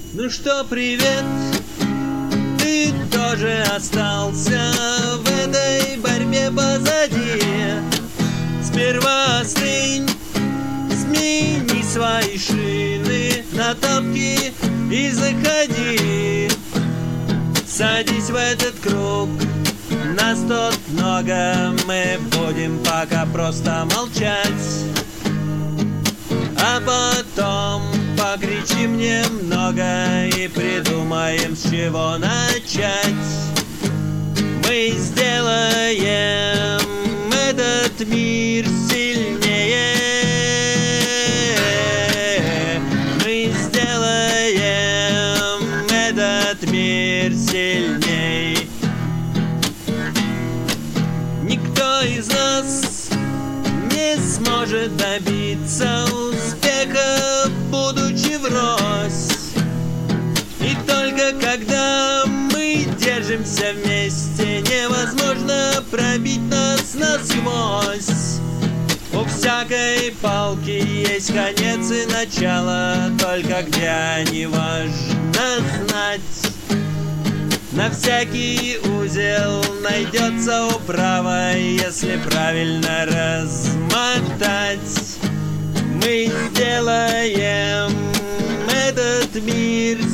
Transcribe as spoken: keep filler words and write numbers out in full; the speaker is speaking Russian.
Ну что, привет, ты тоже остался в этой борьбе позади. Сперва остынь, смени свои шины на тапки и заходи. Садись в этот круг, нас тут много, мы будем пока просто молчать. А потом покричим немного и придумаем, с чего начать. Мы сделаем этот мир сильнее. Мы сделаем этот мир сильней. Никто из нас не сможет добиться успеха, будучи врозь. И только когда мы держимся вместе, невозможно пробить нас насквозь. У всякой палки есть конец и начало, только где они важно знать. На всякий узел найдется управа, если правильно размотать. Мы сделаем этот мир